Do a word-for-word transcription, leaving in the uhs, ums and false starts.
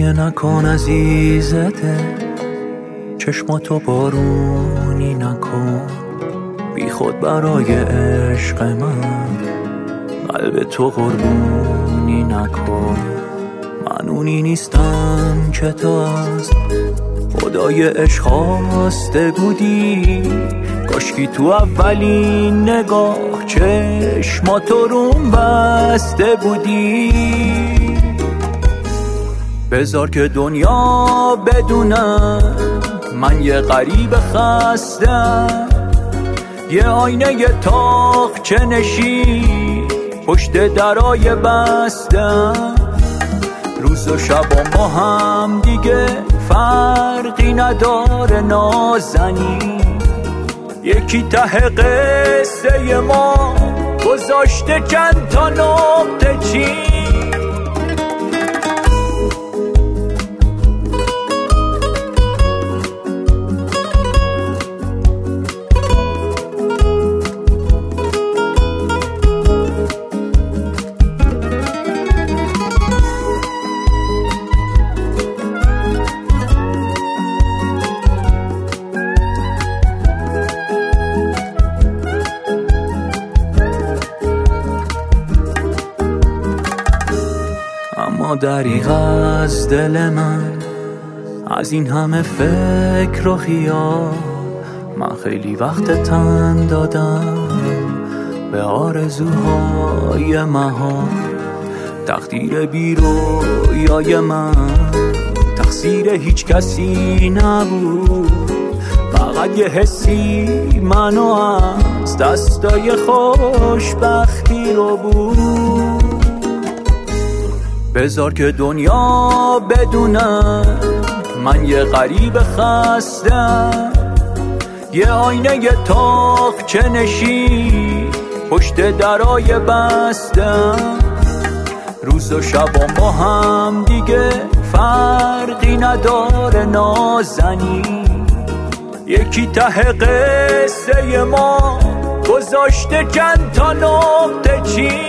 گریه نکن عزیزته، چشماتو بارونی نکن، بی خود برای عشق من قلب تو قربونی نکن. من اونی نیستم که تو از خدای عشق خواسته بودی، کاشکی تو اولین نگاه چشماتو روم بسته بودی. بذار که دنیا بدونه من یه غریب خستم، یه آینه یه تاقچه نشین پشت درای بستم. روز و شب و ما هم دیگه فرقی نداره نازنین، یکی ته قصه ما گذاشته چند تا نقطه چین. اما دریغ از دل من از این همه فکر و خیال، من خیلی وقت تن دادم به آرزوهای محال. تقدیر بی رویای من تقصیر هیچ کسی نبود، فقط یه حسی منو از دستای خوشبختی رو بود. بذار که دنیا بدونه من یه غریب خستم، یه آینه یه تاقچه نشین پشت درای بستم. روز و شب و ما هم دیگه فرقی نداره نازنین، یکی ته قصه ما گذاشته چند تا نقطه چین.